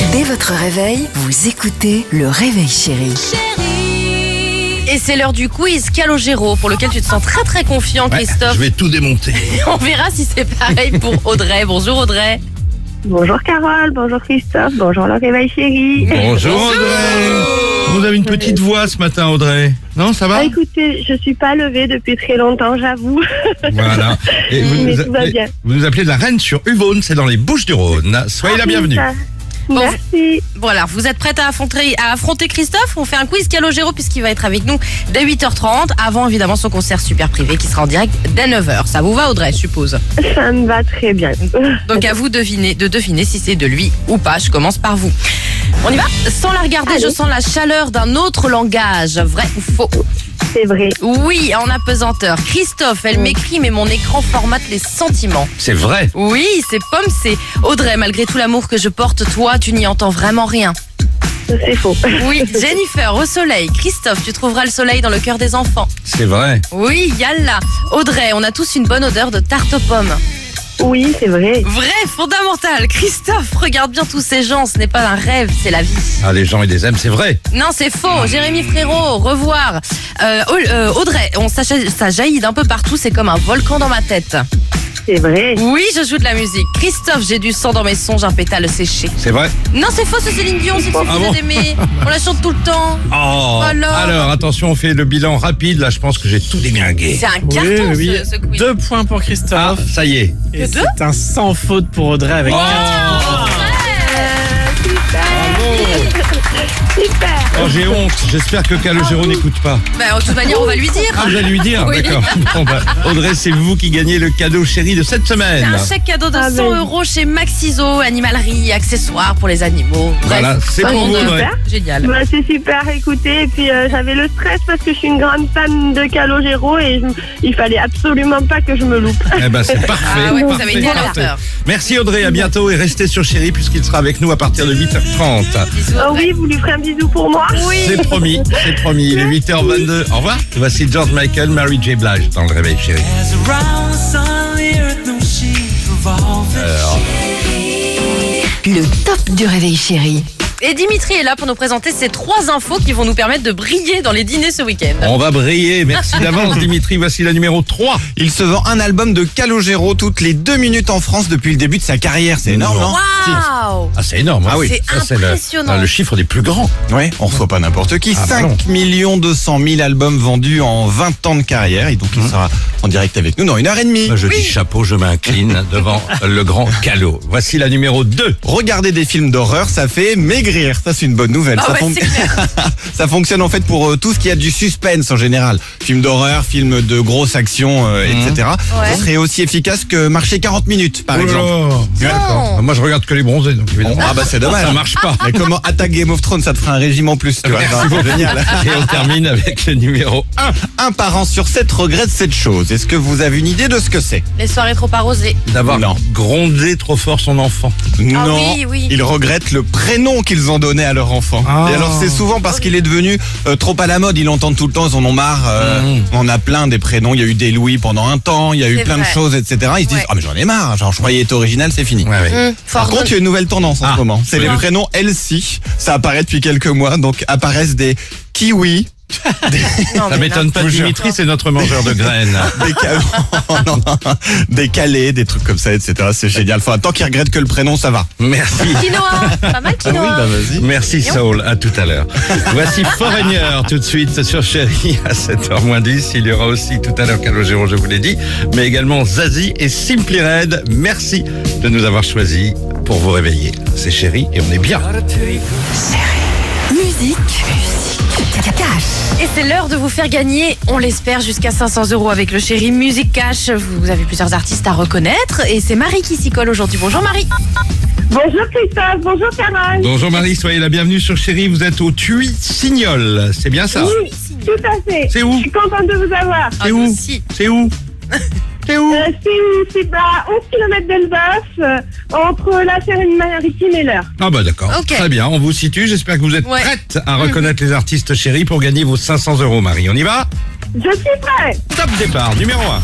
Dès votre réveil, vous écoutez le Réveil Chéri. Et c'est l'heure du quiz Calogero pour lequel tu te sens très très confiant, Christophe. Je vais tout démonter. On verra si c'est pareil pour Audrey. Bonjour Audrey. Bonjour Carole, bonjour Christophe, bonjour le Réveil Chéri. Bonjour Audrey. Vous avez une petite voix ce matin, Audrey. Non, ça va? Écoutez, je suis pas levée depuis très longtemps, j'avoue. Voilà. Et Mais tout va bien. vous nous appelez de la Reine sur Uvonne, c'est dans les Bouches-du-Rhône. Soyez la bienvenue. Ça. Merci. Voilà, vous êtes prête à affronter Christophe? On fait un quiz Calogero puisqu'il va être avec nous dès 8h30, avant évidemment son concert super privé qui sera en direct dès 9h. Ça vous va Audrey, je suppose? Ça me va très bien. Donc à vous de deviner si c'est de lui ou pas. Je commence par vous. On y va? Sans la regarder, Allez. je sens la chaleur d'un autre langage. Vrai ou faux? C'est vrai. Oui, en apesanteur. Christophe, elle m'écrit mais mon écran formate les sentiments. C'est vrai. Oui, c'est pomme, c'est Audrey. Malgré tout l'amour que je porte, toi, tu n'y entends vraiment rien. C'est faux. Oui, Jennifer, au soleil. Christophe, tu trouveras le soleil dans le cœur des enfants. C'est vrai. Oui, yalla. Audrey, on a tous une bonne odeur de tarte aux pommes. Oui, c'est vrai. Vrai, fondamental. Christophe, regarde bien tous ces gens, ce n'est pas un rêve, c'est la vie. Ah, les gens, ils les aiment, c'est vrai. Non, c'est faux. Jérémy Frérot, revoir. Audrey, ça jaillit d'un peu partout, c'est comme un volcan dans ma tête. C'est vrai. Oui, je joue de la musique. Christophe, j'ai du sang dans mes songes, un pétale séché. C'est vrai. Non, c'est faux, c'est Céline Dion, c'est que Ah vous bon aimez. On la chante tout le temps. Oh. Alors, attention, on fait le bilan rapide. Là, je pense que j'ai tout déglingué. C'est un carton, Oui. ce quiz. 2 points pour Ah, Christophe. ça y est. Et Que deux c'est un sans faute pour Audrey avec 4 points. Super. Oh, j'ai honte. J'espère que Calogero n'écoute pas. Bah, de toute manière, on va lui dire. Ah, vous allez lui dire? Oui. D'accord. Bon, bah, Audrey, c'est vous qui gagnez le cadeau chéri de cette C'est semaine. un chèque cadeau de 100 € chez Maxiso, animalerie, accessoires pour les animaux. Bref, Voilà, c'est tout le pour vous, monde, Audrey. Génial. Bah, c'est super, écoutez. Et puis j'avais le stress parce que je suis une grande fan de Calogero et il fallait absolument pas que je me loupe. Eh ben, c'est parfait. Ah ouais, vous parfait, avez été à la parfait. hauteur. Merci Audrey, à bientôt et restez sur Chéri puisqu'il sera avec nous à partir de 8h30. Bisous, Oh Audrey. oui, vous lui ferez un bisou pour moi. C'est promis, c'est promis. Il est 8h22. Au revoir. Voici George Michael, Mary J. Blige dans le Réveil Chéri. Le top du Réveil Chéri. Et Dimitri est là pour nous présenter ces 3 infos qui vont nous permettre de briller dans les dîners ce week-end. On va briller. Merci d'avance Dimitri. Voici la numéro 3. Il se vend un album de Calogero toutes les 2 minutes en France depuis le début de sa carrière. C'est énorme, non? Waouh! Ah, c'est énorme. Ah oui. C'est impressionnant. le chiffre des plus grands. Ouais, on reçoit pas n'importe qui. Ah, 5 200 000 albums vendus en 20 ans de carrière. Et donc il sera en direct avec nous dans 1h30. Je dis chapeau, je m'incline devant le grand Calo. Voici la numéro 2. Regarder des films d'horreur, ça fait maigrir. Ça, c'est une bonne nouvelle. Ah ça, ouais, c'est clair. ça fonctionne en fait pour tout ce qui a du suspense en général. Films d'horreur, films de grosse action, etc. Ouais. Ce serait aussi efficace que marcher 40 minutes, par exemple. Non. Moi, je regarde que les bronzés, donc évidemment. Ah bah c'est dommage. Ça marche pas. Mais comment attaque Game of Thrones, ça te fera un régime en plus, tu vois. Merci C'est beaucoup. génial. Et on termine avec le numéro 1. Un parent sur 7 regrette cette chose. Est-ce que vous avez une idée de ce que c'est? Les soirées trop arrosées. D'avoir Non. grondé trop fort son enfant. Non, oui. ils regrettent le prénom qu'ils ont donné à leur enfant. Ah. Et alors c'est souvent parce qu'il est devenu trop à la mode, ils l'entendent tout le temps, ils en ont marre. On a plein des prénoms, il y a eu des Louis pendant un temps, il y a eu C'est plein vrai. de choses, etc. Ils se disent, Ouais. ah mais j'en ai marre, genre je croyais être original, c'est fini. Ouais, ouais. Par contre, il y a une nouvelle tendance en ce moment. C'est les Oui. prénoms Elsie. Ça apparaît depuis quelques mois, donc apparaissent des kiwis, Ça m'étonne pas, Dimitri, c'est notre mangeur de graines. des, des calais, des trucs comme ça, etc. C'est génial. Enfin, tant qu'ils regrettent que le prénom, ça va. Merci. Quinoa. Pas mal quinoa. vas-y. Merci Saul, à tout à l'heure. Voici Foreigner tout de suite sur Chéri à 7h10. Il y aura aussi tout à l'heure Calogero, je vous l'ai dit, mais également Zazie et Simply Red. Merci de nous avoir choisis pour vous réveiller. C'est Chéri et on est bien. Musique. Cash. Et c'est l'heure de vous faire gagner, on l'espère, jusqu'à 500 € avec le Chéri Music Cash. Vous avez plusieurs artistes à reconnaître et c'est Marie qui s'y colle aujourd'hui. Bonjour Marie. Bonjour Christophe, bonjour Carole. Bonjour Marie, soyez la bienvenue sur Chéri. Vous êtes au Tuy-Signol, c'est bien ça? Oui, tout à fait. C'est où? Je suis contente de vous avoir. C'est où? Si. C'est où? C'est où? C'est à 11 km d'Elbeuf, entre la Seine-Maritime et l'Eure. Ah bah d'accord, Ok. très bien, on vous situe. J'espère que vous êtes Ouais. prête à reconnaître les artistes Chéri pour gagner vos 500 € Marie. On y va? Je suis prêt. Top départ, numéro 1.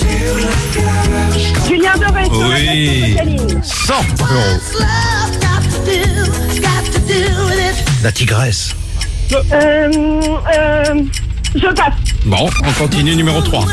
Julien Doré sur la Oui. Céline. 100 €. La tigresse. Je passe. Bon, on continue numéro 3.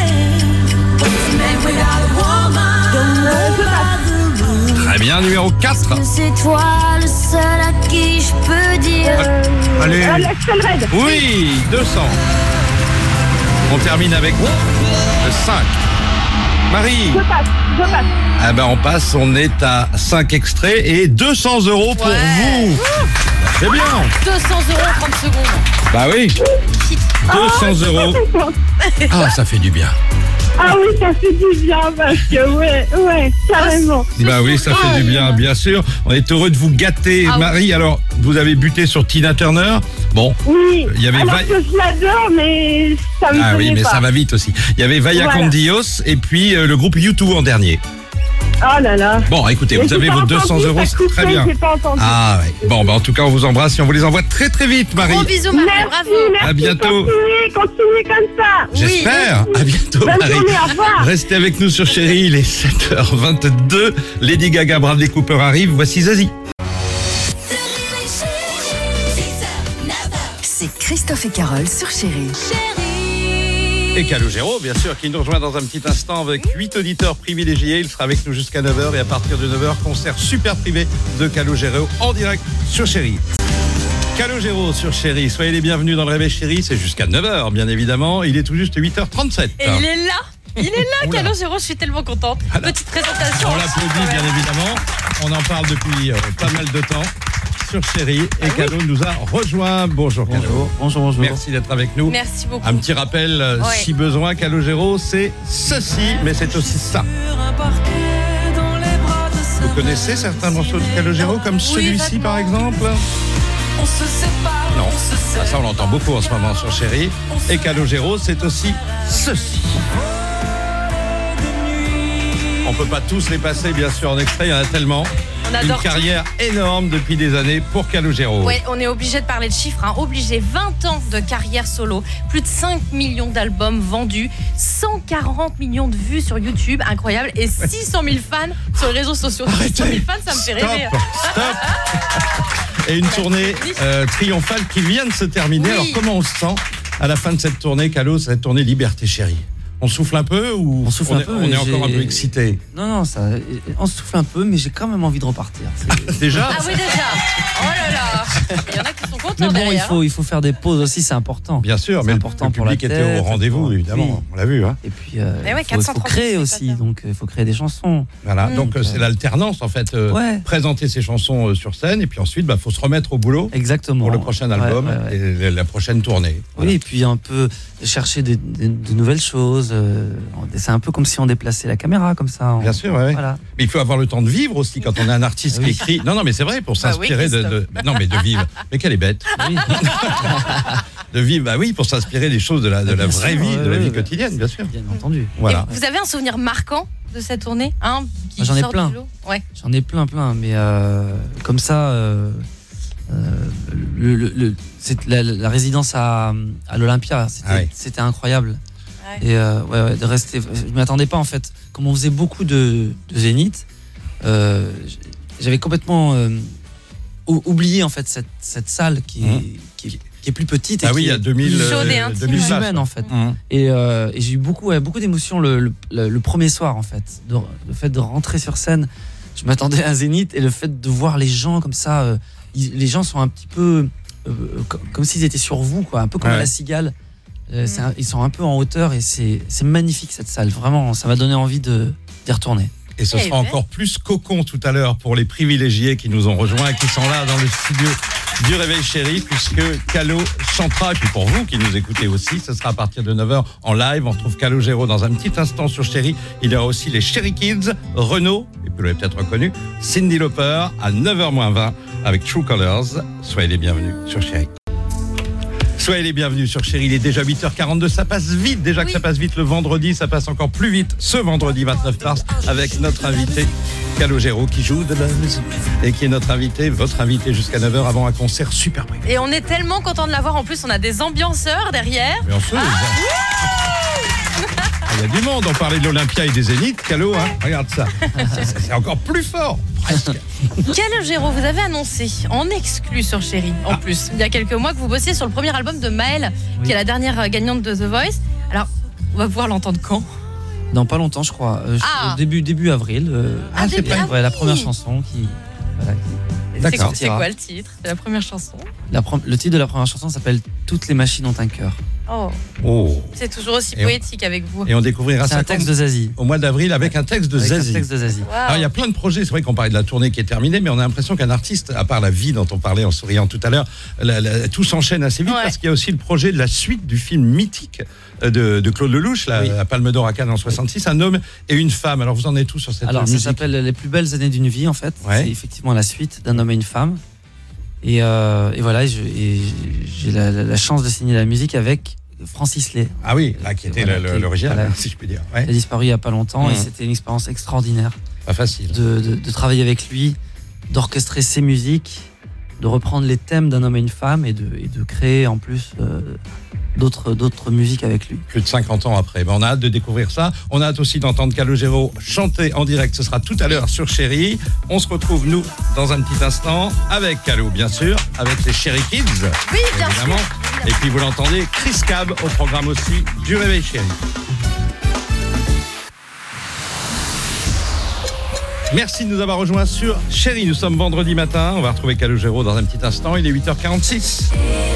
Très bien, numéro 4. C'est toi le seul à qui je peux dire. Allez. Axel Red. Oui, 200. On termine avec le 5. Marie. Je passe. Ah ben on passe, on est à 5 extraits et 200 € pour Ouais. vous. C'est bien. 200 € 30 secondes. Bah oui. 200 €. Ah, ça fait du bien. Ah oui, ça fait du bien parce que ouais, carrément. Bah oui, ça fait du bien, bien sûr. On est heureux de vous gâter, Ah oui. Marie. Alors, vous avez buté sur Tina Turner. Bon. Oui. Il y avait Alors que je l'adore, mais ça me Ah oui, plaît mais pas. ça va vite aussi. Il y avait Vaya Voilà. con Dios et puis le groupe U2 en dernier. Oh là là. Bon, écoutez, Mais vous j'ai avez pas vos 200 entendu, €, ça c'est coupait, très bien. j'ai pas entendu. Ah ouais. Bon, bah en tout cas, on vous embrasse et on vous les envoie très très vite, Marie. Gros bisous, Marie. Merci, Bravo. merci. À bientôt. Continuez comme ça. J'espère. À bientôt, Bonne Marie. journée, au revoir. Restez avec nous sur Chérie, il est 7h22. Lady Gaga, Bradley Cooper arrive. Voici Zazie. C'est Christophe et Carole sur Chérie. Et Calogero, bien sûr, qui nous rejoint dans un petit instant avec 8 auditeurs privilégiés. Il sera avec nous jusqu'à 9h et à partir de 9h, concert super privé de Calogero en direct sur Chérie. Calogero sur Chérie, soyez les bienvenus dans le Réveil Chérie, c'est jusqu'à 9h bien évidemment. Il est tout juste 8h37. Et il est là. Il est là, Oula. Calogero, je suis tellement contente. Voilà. Petite présentation. On l'applaudit bien évidemment. On en parle depuis pas mal de temps sur Chérie. Et Calo nous a rejoint. Bonjour Calo. Bonjour. Merci d'être avec nous. Merci beaucoup. Un petit rappel, Ouais. si besoin, Calogero, c'est ceci, mais c'est aussi ça. Vous connaissez certains morceaux de Calogero, comme celui-ci vaguement. par exemple? Non, ça on l'entend beaucoup en ce moment sur Chérie. Et Calogero, c'est aussi ceci. On peut pas tous les passer, bien sûr, en extrait, il y en a tellement. On Une adore. carrière énorme depuis des années pour Calogero. Ouais, on est obligé de parler de chiffres, hein. Obligé. 20 ans de carrière solo, plus de 5 millions d'albums vendus, 140 millions de vues sur YouTube, incroyable, et 600 000 fans sur les réseaux sociaux. 600 000 fans, ça me fait rêver. Stop. Et une tournée triomphale qui vient de se terminer. Oui. Alors comment on se sent à la fin de cette tournée, Calo, cette tournée Liberté Chérie? On souffle un peu ou On souffle un peu, on mais est encore un j'ai- peu excité? Non, on souffle un peu, mais j'ai quand même envie de repartir. Déjà? Ah oui, déjà. Oh là là. Il y en a qui sont contents Mais bon, derrière. il faut faire des pauses aussi, c'est important. Bien sûr, C'est mais important le pour la public était tête, au rendez-vous, pour- évidemment. oui. On l'a vu, hein. Et puis, Mais ouais, il faut 430 créer aussi, spectateurs. donc il faut créer des chansons. Voilà, Mm. donc c'est l'alternance en fait. Ouais. Présenter ses chansons sur scène et puis ensuite, faut se remettre au boulot Exactement. pour le prochain album Ouais, ouais, ouais. et la prochaine tournée. Oui, et puis un peu chercher de nouvelles choses. C'est un peu comme si on déplaçait la caméra, comme ça. Bien sûr, ouais. Voilà. Mais il faut avoir le temps de vivre aussi quand on est un artiste Oui. qui écrit. Non, mais c'est vrai, pour Bah oui, s'inspirer Non, mais de vivre. Mais quelle est bête. Oui. De vivre, bah oui, pour s'inspirer des choses de la Bien vraie sûr, vie, de la ouais, vie ouais. quotidienne, bien sûr. Bien entendu. Voilà. Et vous avez un souvenir marquant de cette tournée, hein, qui J'en ai sort plein. du lot Ouais. J'en ai plein, mais comme ça, c'est la résidence à l'Olympia, Ah ouais. c'était incroyable. Ouais. Et ouais, de rester, je m'y attendais pas en fait. Comme on faisait beaucoup de zénith, j'avais complètement oublié en fait cette salle qui est plus petite et Ah oui, il y a 2000 chaude et intime. 2000 plus places, humaine quoi. en fait. Mmh. Et j'ai eu beaucoup d'émotions le premier soir en fait. Le fait de rentrer sur scène, je m'attendais à un zénith et le fait de voir les gens comme ça, les gens sont un petit peu comme s'ils étaient sur vous, quoi, un peu comme Ouais. à la Cigale. Ils sont un peu en hauteur et c'est magnifique cette salle. Vraiment, ça m'a donné envie d'y retourner. Et ce Eh sera ben. encore plus cocon tout à l'heure pour les privilégiés qui nous ont rejoints et qui sont là dans le studio du Réveil Chéri, puisque Calo chantera, et puis pour vous qui nous écoutez aussi, ce sera à partir de 9h en live. On retrouve Calogero dans un petit instant sur Chéri. Il y aura aussi les Chéri Kids, Renaud, et vous l'avez peut-être reconnu, Cyndi Lauper à 9h-20 avec True Colors. Soyez les bienvenus sur Chéri. Soyez les bienvenus sur Chéri, il est déjà 8h42, ça passe vite, déjà que Oui. ça passe vite le vendredi, ça passe encore plus vite ce vendredi 29 mars avec notre invité Calogero qui joue de la musique et qui est notre invité, votre invité jusqu'à 9h avant un concert super privé. Et on est tellement content de l'avoir. En plus, on a des ambianceurs derrière. Bien sûr, Il y a du monde, on parlait de l'Olympia et des Zéniths, Calo, hein. Regarde ça. C'est encore plus fort, presque. Calogero, vous avez annoncé en exclu sur Chéri, en plus, il y a quelques mois, que vous bossiez sur le premier album de Maëlle, qui est la dernière gagnante de The Voice. Alors, on va pouvoir l'entendre quand? Non, pas longtemps, je crois. Début avril. c'est pas- ouais, la première chanson qui. Voilà, D'accord. C'est quoi le titre de la première chanson? le titre de la première chanson s'appelle Toutes les machines ont un cœur. Oh, Oh. c'est toujours aussi Et on- poétique avec vous. Et on découvrira C'est ça un texte de Zazie. au mois d'avril avec un texte de Avec Zazie. un texte de Zazie. Wow. Alors, il y a plein de projets. C'est vrai qu'on parlait de la tournée qui est terminée, mais on a l'impression qu'un artiste, à part la vie dont on parlait en souriant tout à l'heure, tout s'enchaîne assez vite Ouais. parce qu'il y a aussi le projet de la suite du film mythique de Claude Lelouch, la Palme d'Or à Cannes en 66, Un homme et une femme. Alors, vous en êtes tous sur cette Alors, ça musique? s'appelle Les plus belles années d'une vie, en fait. Ouais. C'est effectivement la suite d'Un homme et une femme. Et voilà, j'ai la chance de signer la musique avec Francis Lay. Ah oui, là, qui était Voilà, l'original, voilà. si je puis dire. Il a Ouais. disparu il n'y a pas longtemps et Mhm. c'était une expérience extraordinaire Pas facile. de travailler avec lui, d'orchestrer ses musiques, de reprendre les thèmes d'Un homme et une femme et de créer en plus d'autres musiques avec lui. Plus de 50 ans après. Ben, on a hâte de découvrir ça. On a hâte aussi d'entendre Calogero chanter en direct. Ce sera tout à l'heure sur Chéri. On se retrouve, nous, dans un petit instant, avec Calo, bien sûr, avec les Chéri Kids. Oui, bien évidemment. sûr. Et puis, vous l'entendez, Chris Cab au programme aussi du Réveil Chéri. Merci de nous avoir rejoints sur Chéri. Nous sommes vendredi matin. On va retrouver Calogero dans un petit instant. Il est 8h46.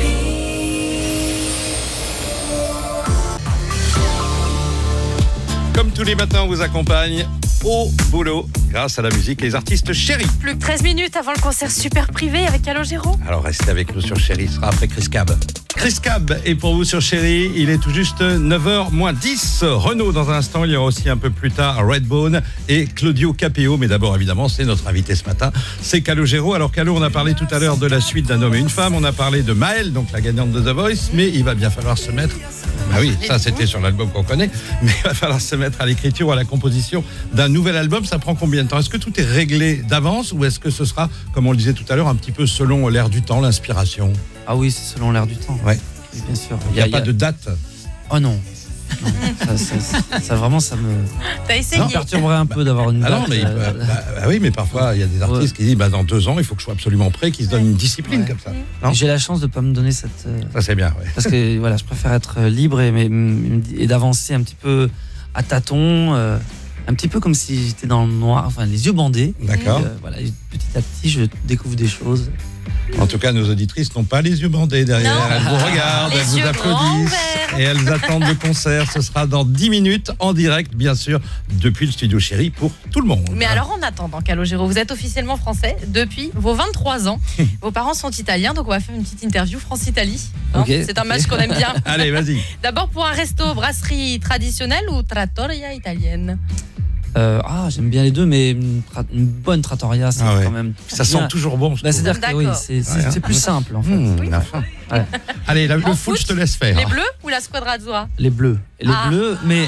Comme tous les matins, on vous accompagne au boulot grâce à la musique et les artistes Chéri. Plus que 13 minutes avant le concert super privé avec Calogero. Alors restez avec nous sur Chéri, ce sera après Chris Cab. Chris Cab est pour vous sur Chéri, il est tout juste 9h moins 10. Renaud dans un instant, il y aura aussi un peu plus tard Redbone et Claudio Capéo. Mais d'abord évidemment, c'est notre invité ce matin, c'est Calogero. Alors Calo, on a parlé tout à l'heure de la suite d'Un homme et une femme, on a parlé de Maëlle, donc la gagnante de The Voice, mais il va bien falloir se mettre... Bah oui, ça c'était sur l'album qu'on connaît, mais il va falloir se mettre à l'écriture ou à la composition d'un nouvel album. Ça prend combien de temps? Est-ce que tout est réglé d'avance ou est-ce que ce sera, comme on le disait tout à l'heure, un petit peu selon l'air du temps, l'inspiration? Ah oui, c'est selon l'air du temps. Ouais. Oui, bien sûr. Il n'y a pas de date? Oh non. Non, ça vraiment, ça me T'as essayé? perturberait un peu d'avoir une Ah date. non, mais oui, mais parfois il y a des artistes qui disent dans 2 ans il faut que je sois absolument prêt, qui se donnent une discipline Ouais. comme ça. Non, J'ai la chance de pas me donner cette ça c'est bien. Ouais. parce que voilà, je préfère être libre et d'avancer un petit peu à tâtons, un petit peu comme si j'étais dans le noir, enfin les yeux bandés. D'accord. Et, voilà, et petit à petit, je découvre des choses. En tout cas, nos auditrices n'ont pas les yeux bandés derrière. Non. Elles vous regardent, Les elles vous yeux grands applaudissent ouverts. et elles attendent le concert. Ce sera dans 10 minutes en direct, bien sûr, depuis le studio Chéri pour tout le monde. Mais alors en attendant, Calogero, vous êtes officiellement français depuis vos 23 ans. Vos parents sont italiens, donc on va faire une petite interview France-Italie. Hein, Ok. C'est un match qu'on aime bien. Allez, vas-y. D'abord pour un resto, brasserie traditionnelle ou trattoria italienne? J'aime bien les deux, mais une bonne trattoria, c'est Ah ouais. quand même. Ça sent bien. toujours bon. je Bah, trouve. c'est-à-dire que oui, D'accord. c'est plus simple en fait. La fin. Ouais. Allez, le En foot, foot, je te laisse faire. Les bleus ou la squadra azzurra? Les bleus. Les Ah. bleus, mais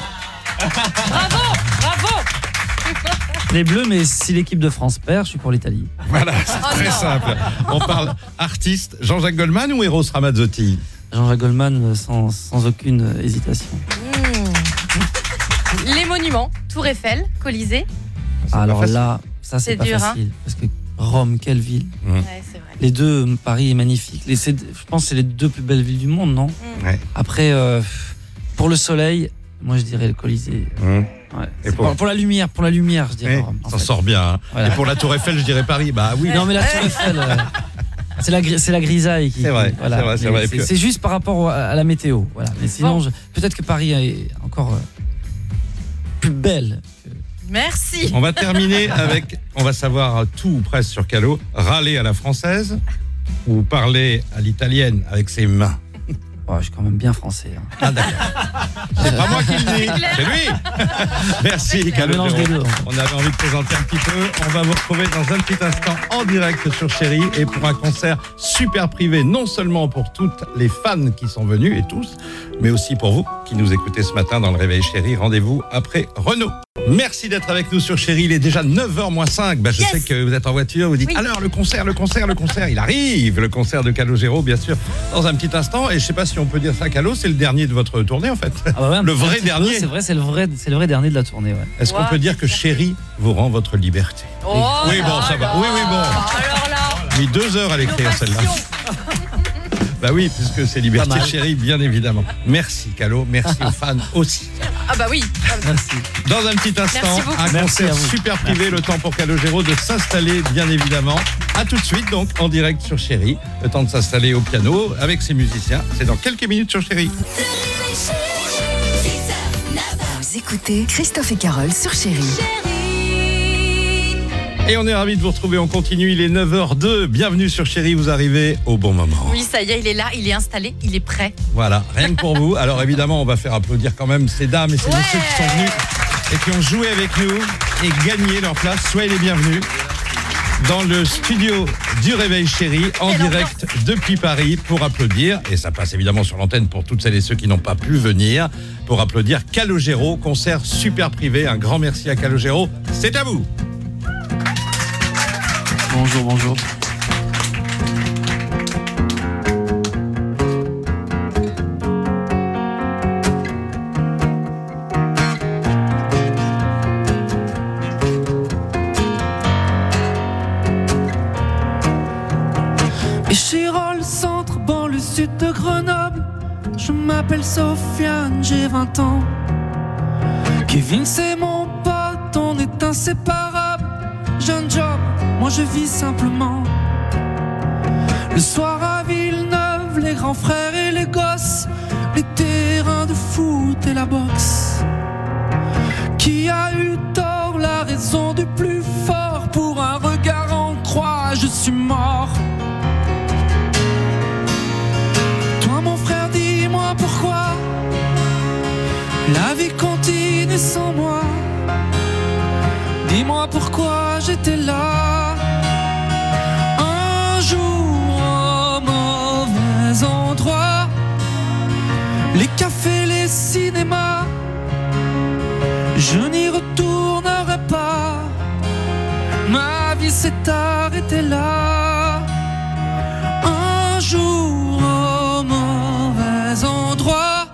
Bravo. les bleus, mais si l'équipe de France perd, je suis pour l'Italie. Voilà, c'est Oh très non. simple. On parle artiste, Jean-Jacques Goldman ou Eros Ramazzotti? Jean-Jacques Goldman sans aucune hésitation. Les monuments, Tour Eiffel, Colisée. pas Alors facile. là, ça c'est C'est pas dur, hein. facile parce que Rome, quelle ville. Ouais, c'est vrai. Les deux, Paris est magnifique. Je pense que c'est les deux plus belles villes du monde, non? Ouais. Après, pour le soleil, moi je dirais le Colisée. Ouais. Et C'est pour la lumière, je dirais Ouais, Rome. en ça fait. sort bien. Hein. Voilà. Et pour la Tour Eiffel, je dirais Paris. Bah oui. Non mais la Tour Eiffel, c'est la grisaille qui. C'est vrai, voilà. c'est vrai, c'est Mais vrai. Et puis- C'est juste par rapport à la météo, voilà. Mais sinon, Bon. peut-être que Paris est encore plus belle. Merci. On va terminer avec, on va savoir tout ou presque sur Calo, râler à la française ou parler à l'italienne avec ses mains. Oh, je suis quand même bien français. Hein. Ah d'accord. C'est pas moi qui le dis, c'est lui. Merci Un Calo. mélange des deux. On avait envie de présenter un petit peu. On va vous retrouver dans un petit instant en direct sur Chéri et pour un concert super privé, non seulement pour toutes les fans qui sont venus et tous, mais aussi pour vous qui nous écoutez ce matin dans le Réveil Chéri. Rendez-vous après Renaud. Merci d'être avec nous sur Chérie. Il est déjà 9h moins 5. Je sais que vous êtes en voiture. Vous dites alors le concert. Il arrive. Le concert de Calogero, bien sûr, dans un petit instant. Et je sais pas si on peut dire ça, Calo, c'est le dernier de votre tournée en fait. Le vrai dernier. C'est vrai, c'est le vrai dernier de la tournée. Ouais. Est-ce qu'on peut dire que Chérie vous rend votre liberté? Oui, bon, ça va. Oui, bon. Alors là, Mis 2 heures à l'écrire celle-là. Bah oui, puisque c'est Liberté Chérie, bien évidemment. Merci Calo, merci aux fans aussi. ah bah oui. Merci. Dans un petit instant, Merci beaucoup. un Merci concert à vous. super privé, le temps pour Calogero de s'installer, bien évidemment. À tout de suite, donc, en direct sur Chérie. Le temps de s'installer au piano avec ses musiciens. C'est dans quelques minutes sur Chérie. Vous écoutez Christophe et Carole sur Chérie. Et on est ravis de vous retrouver, on continue, il est 9h02. Bienvenue sur Chérie, vous arrivez au bon moment. Oui, ça y est, il est là, il est installé, il est prêt. Voilà, rien que pour vous. Alors évidemment, on va faire applaudir quand même ces dames et ces messieurs qui sont venus et qui ont joué avec nous et gagné leur place. Soyez les bienvenus dans le studio du Réveil Chérie, en direct depuis Paris, pour applaudir, et ça passe évidemment sur l'antenne pour toutes celles et ceux qui n'ont pas pu venir, pour applaudir Calogero, concert super privé. Un grand merci à Calogero, c'est à vous. Bonjour. Échirol, centre, banlieue sud de Grenoble. Je m'appelle Sofiane, j'ai 20 ans. Kevin, c'est mon pote, on est inséparables. Jeune job, moi je vis simplement. Le soir à Villeneuve, les grands frères et les gosses, les terrains de foot et la boxe. Qui a eu tort, la raison du plus fort? Pour un regard en croix, je suis mort. Toi mon frère, dis-moi pourquoi la vie continue sans moi. Dis-moi pourquoi j'étais là un jour au mauvais endroit. Les cafés, les cinémas, je n'y retournerai pas. Ma vie s'est arrêtée là un jour au mauvais endroit.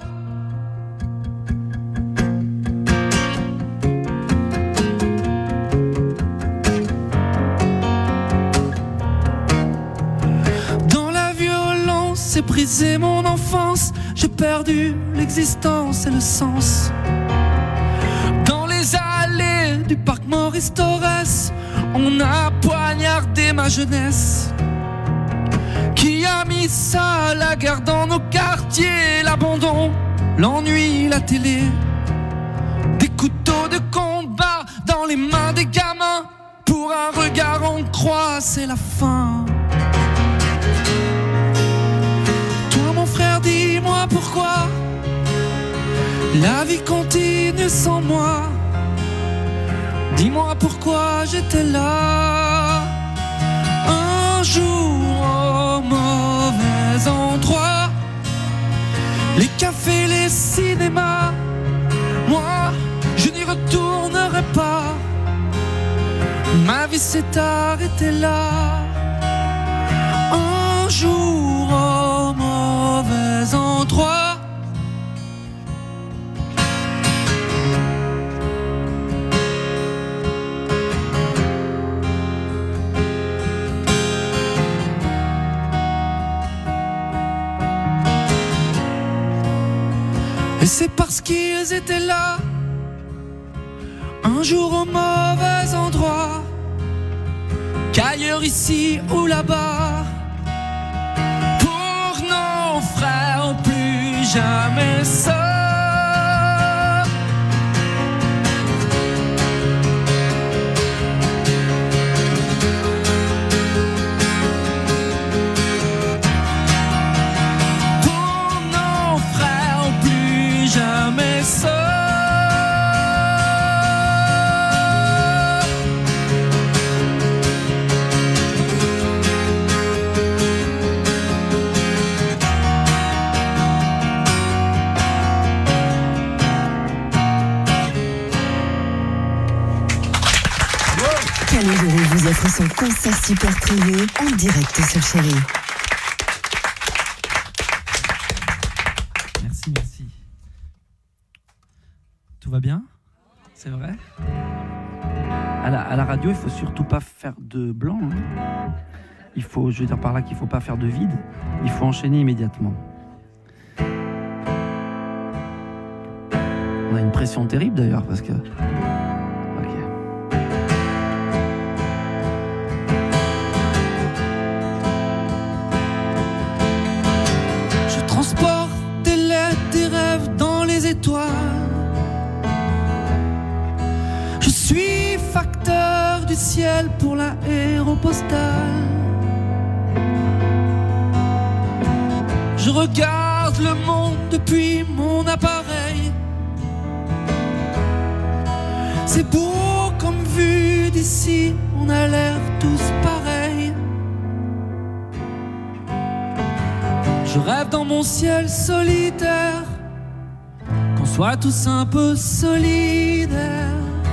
J'ai brisé mon enfance, j'ai perdu l'existence et le sens. Dans les allées du parc Maurice Torres, on a poignardé ma jeunesse. Qui a mis ça, la guerre dans nos quartiers, l'abandon, l'ennui, la télé. Des couteaux de combat dans les mains des gamins. Pour un regard on croit, c'est la fin. Dis-moi pourquoi la vie continue sans moi. Dis-moi pourquoi j'étais là un jour au mauvais endroit. Les cafés, les cinémas, moi je n'y retournerai pas. Ma vie s'est arrêtée là un jour au mauvais endroit. Et c'est parce qu'ils étaient là un jour au mauvais endroit qu'ailleurs ici ou là-bas. Pour nos frères plus jamais seuls. Pour nos frères plus jamais seuls. Calogero vous offre son concert super privé en direct sur Chérie. Merci. Tout va bien ? C'est vrai ? À la radio, il faut surtout pas faire de blanc. Hein. Je veux dire par là qu'il faut pas faire de vide. Il faut enchaîner immédiatement. On a une pression terrible d'ailleurs parce que... Ok. Je transporte des lettres, des rêves dans les étoiles. Je suis facteur du ciel pour l'aéropostale. Je regarde le monde depuis mon appareil. C'est beau comme vu d'ici, on a l'air tous pareils. Je rêve dans mon ciel solitaire, qu'on soit tous un peu solidaires.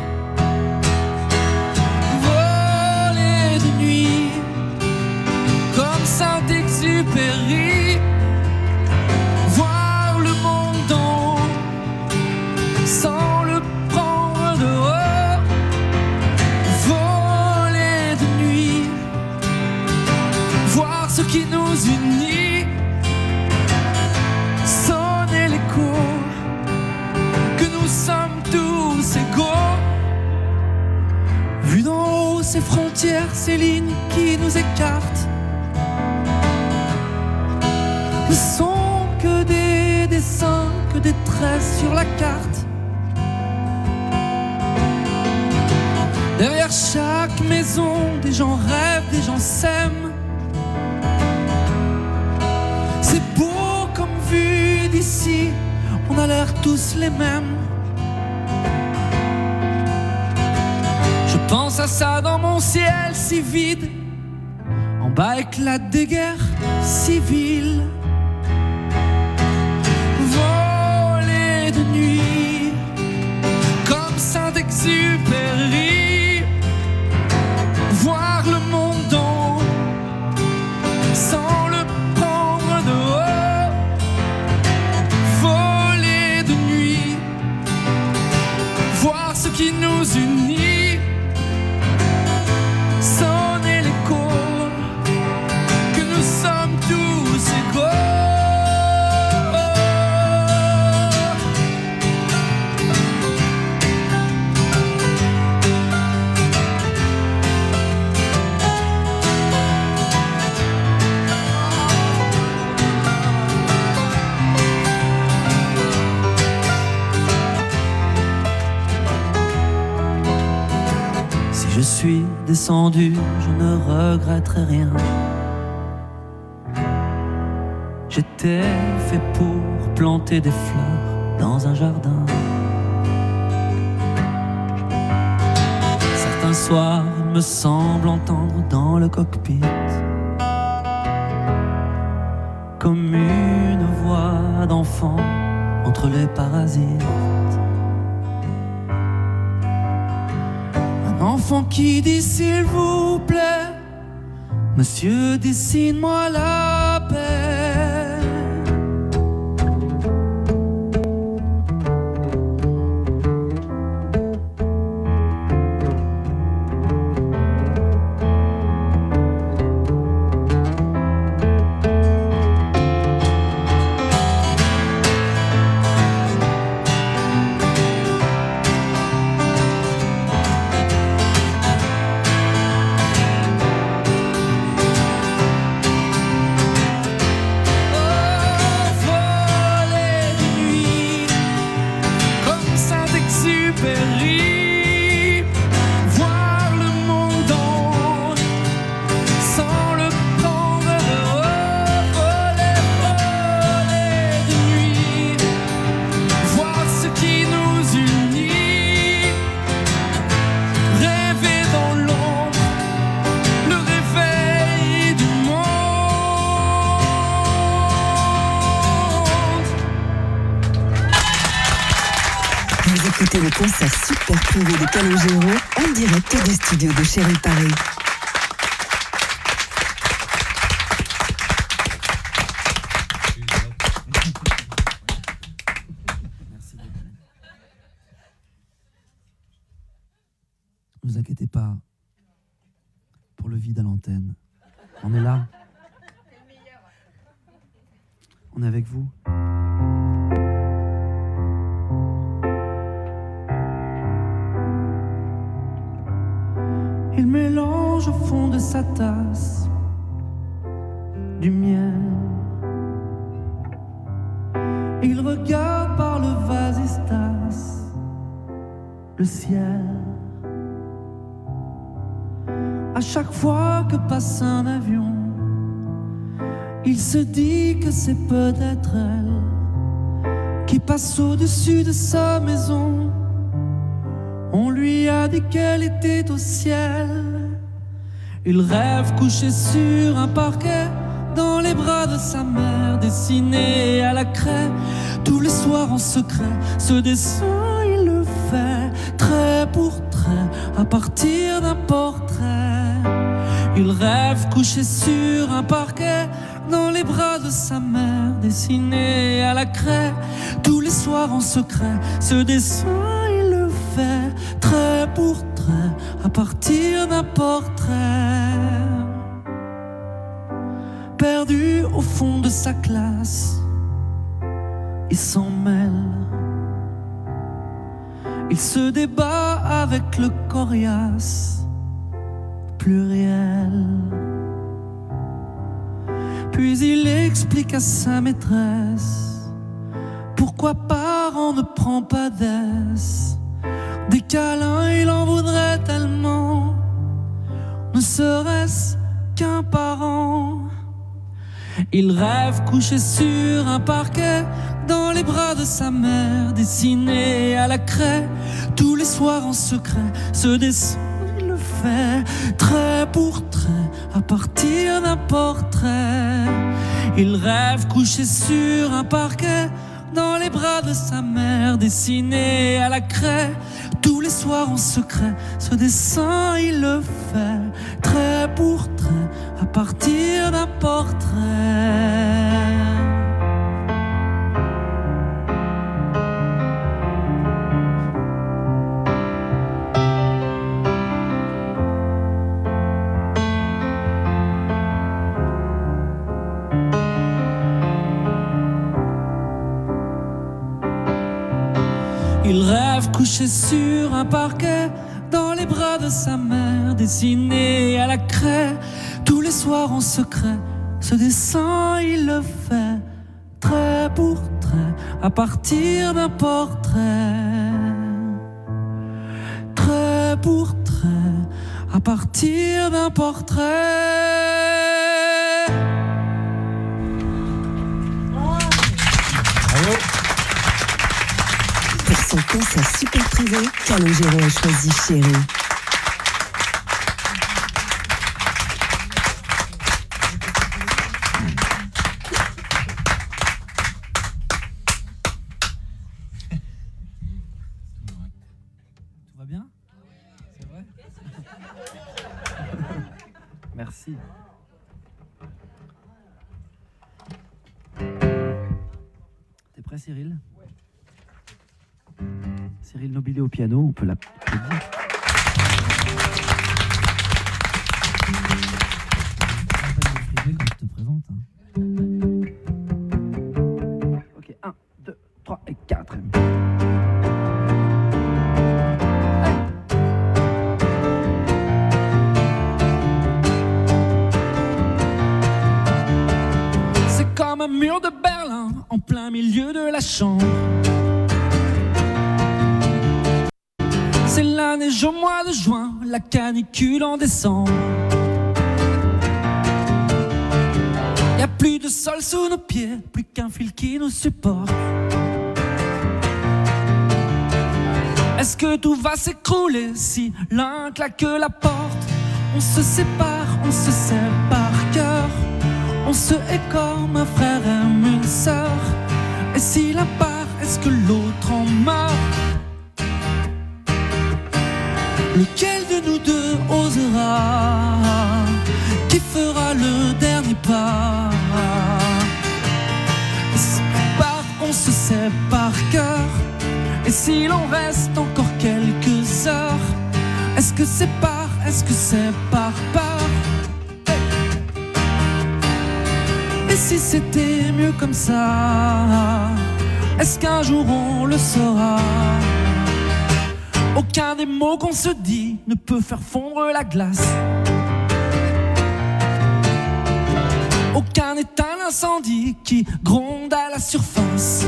Voler de nuit, comme Saint-Exupéry. Voir le monde d'en haut, sans le prendre de haut. Voler de nuit, voir ce qui nous unit. Sonner l'écho, que nous sommes tous égaux. Vu d'en haut, ces frontières, ces lignes qui nous écartent, ne sont que des dessins, que des traits sur la carte. Derrière chaque maison, des gens rêvent, des gens s'aiment. C'est beau comme vu d'ici, on a l'air tous les mêmes. Je pense à ça dans mon ciel si vide. En bas éclatent des guerres civiles. Voler de nuit, comme Saint-Exupéry. Voir le monde d'en haut, sans le prendre de haut. Voler de nuit, voir ce qui nous unit. Sonner l'écho, que nous sommes tous égaux. Je suis descendu, je ne regretterai rien. J'étais fait pour planter des fleurs dans un jardin. Certains soirs, il me semble entendre dans le cockpit comme une voix d'enfant entre les parasites. Enfant qui dit s'il vous plaît, monsieur, dessine-moi la paix. concert super privé de Calogero en direct des studios de Chérie Paris. Ne vous inquiétez pas pour le vide à l'antenne. On est là. On est avec vous. Il mélange au fond de sa tasse du miel. Il regarde par le vasistas le ciel. À chaque fois que passe un avion, il se dit que c'est peut-être elle qui passe au-dessus de sa maison. On lui a dit qu'elle était au ciel. Il rêve couché sur un parquet, dans les bras de sa mère, dessiné à la craie. Tous les soirs en secret, ce dessin il le fait, trait pour trait, à partir d'un portrait. Il rêve couché sur un parquet, dans les bras de sa mère, dessiné à la craie. Tous les soirs en secret, ce dessin il le fait, trait pour trait, à partir d'un portrait. Perdu au fond de sa classe, il s'en mêle. Il se débat avec le coriace pluriel. Puis il explique à sa maîtresse pourquoi parent ne prend pas d'aise. Des câlins il en voudrait tellement, ne serait-ce qu'un parent. Il rêve couché sur un parquet, dans les bras de sa mère, dessiné à la craie. Tous les soirs en secret, ce dessin il le fait, trait pour trait, à partir d'un portrait. Il rêve couché sur un parquet, dans les bras de sa mère, dessiné à la craie. Tous les soirs en secret, ce dessin il le fait, trait pour trait, à partir d'un portrait. Il rêve couché sur un parquet, dans les bras de sa mère, dessiné à la craie. Tous les soirs en secret, ce dessin il le fait, trait pour trait, à partir d'un portrait. Trait pour trait, à partir d'un portrait. Pour son concert super privé, Calogero a choisi Chérie. Tout va bien? C'est vrai? Merci. T'es prêt, Cyril? Cyril Nobilé au piano, on peut l'applaudir. Quand je te présente. Ok, 1, 2, 3 et 4. C'est comme un mur de Berlin en plein milieu de la chambre. C'est la neige au mois de juin, la canicule en décembre. Y a plus de sol sous nos pieds, plus qu'un fil qui nous supporte. Est-ce que tout va s'écrouler si l'un claque la porte? On se sépare, on se sert par cœur. On se hait comme un frère aime une sœur. Et si l'un part, est-ce que l'autre en meurt? Lequel de nous deux osera? Qui fera le dernier pas? Et si on part, on se sait par cœur. Et si l'on reste encore quelques heures, est-ce que c'est par peur? Et si c'était mieux comme ça, est-ce qu'un jour on le saura? Aucun des mots qu'on se dit ne peut faire fondre la glace. Aucun n'est un incendie qui gronde à la surface.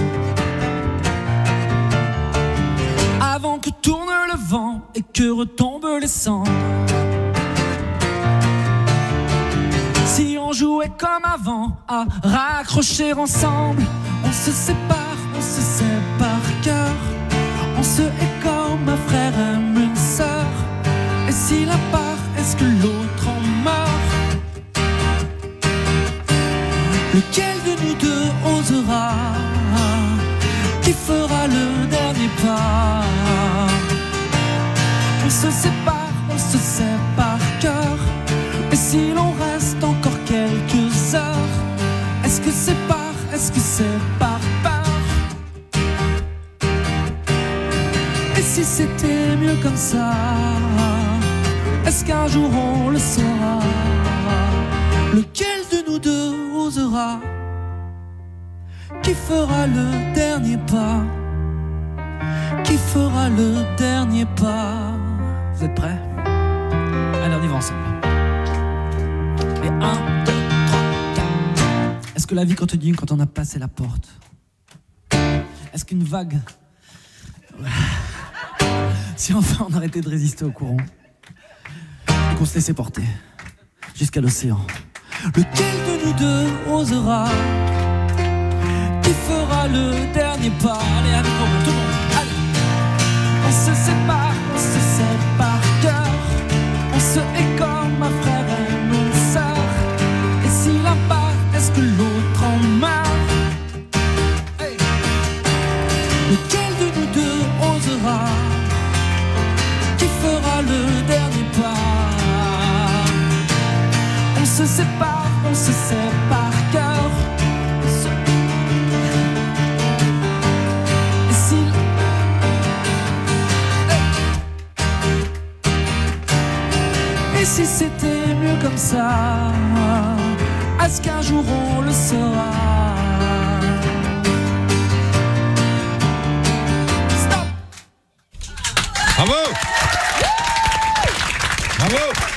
Avant que tourne le vent et que retombent les cendres. Si on jouait comme avant à raccrocher ensemble, on se sépare par cœur. On se hait comme un frère aime une sœur. Et si l'un part, est-ce que l'autre en meurt? Lequel de nous deux osera? Qui fera le dernier pas? On se sait par cœur. Et si l'on reste encore quelques heures, est-ce que c'est par peur? Et si c'était mieux comme ça, est-ce qu'un jour on le saura? Lequel de nous deux osera? Qui fera le dernier pas? Qui fera le dernier pas? Vous êtes prêts? Allez, on y va ensemble. Et 1, 2, 3, 4. Est-ce que la vie continue quand on a passé la porte? Est-ce qu'une vague... Si enfin on arrêtait de résister au courant et qu'on se laissait porter jusqu'à l'océan, lequel de nous deux osera? Qui fera le dernier pas? Allez, avec moi, tout le monde, allez. On se sépare par cœur. On se hait comme un frère aime une sœur. Et si l'un part, est-ce que l'autre en meurt? Hey. Lequel de nous deux osera? Qui fera le dernier pas? On se sépare par cœur. Et si... Et si c'était mieux comme ça, est-ce qu'un jour on le saura? Stop! Bravo! Bravo!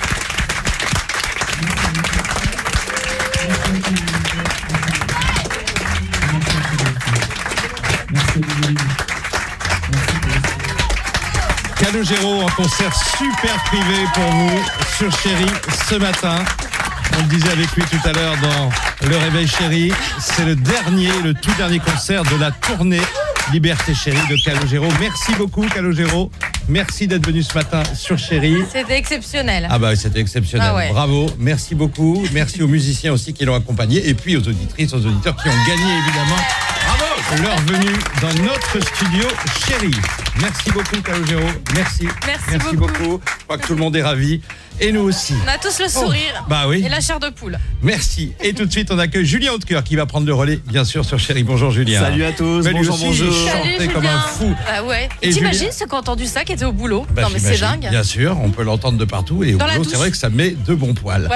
Calogero en concert super privé pour vous sur Chéri ce matin. On le disait avec lui tout à l'heure dans Le Réveil Chéri. C'est le tout dernier concert de la tournée Liberté Chéri de Calogero. Merci beaucoup Calogero. Merci d'être venu ce matin sur Chéri. C'était exceptionnel. Ah bah oui, c'était exceptionnel. Ah ouais. Bravo, merci beaucoup. Merci aux musiciens aussi qui l'ont accompagné et puis aux auditrices, aux auditeurs qui ont gagné évidemment. Bravo! Leur venue dans notre studio Chéri. Merci beaucoup Calogero. Merci beaucoup. Je crois que tout le monde est ravi. Et nous aussi. On a tous le sourire bah oui. et la chair de poule. Merci. Et tout de suite, on accueille Julien Hautecoeur qui va prendre le relais, bien sûr, sur Chéri. Bonjour Julien. Salut à tous, bonjour. Salut, chantait comme un fou. Ah ouais. Et t'imagines Julien... ceux qui ont entendu ça, qui étaient au boulot? Bah, non mais c'est dingue. Bien sûr, on peut l'entendre de partout. Et au Dans la boulot, douche. c'est vrai que ça met de bons poils.